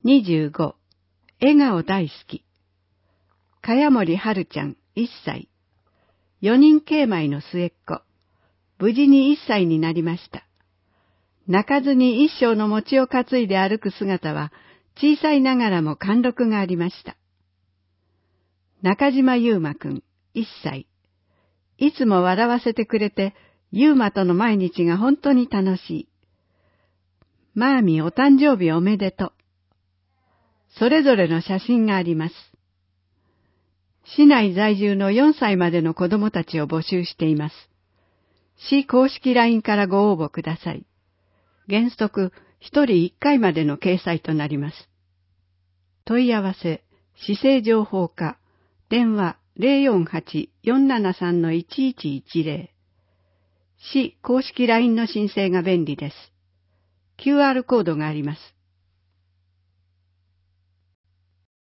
25、笑顔大好き。茅森春ちゃん1歳。4人兄妹の末っ子。無事に1歳になりました。泣かずに一升の餅を担いで歩く姿は小さいながらも貫禄がありました。中島優馬くん1歳。いつも笑わせてくれて、優馬との毎日が本当に楽しい。マーミーお誕生日おめでとう。それぞれの写真があります。市内在住の4歳までの子供たちを募集しています。市公式 LINE からご応募ください。原則1人1回までの掲載となります。問い合わせ、市政情報課、電話 048-473-1110。市公式 LINE の申請が便利です。QR コードがあります。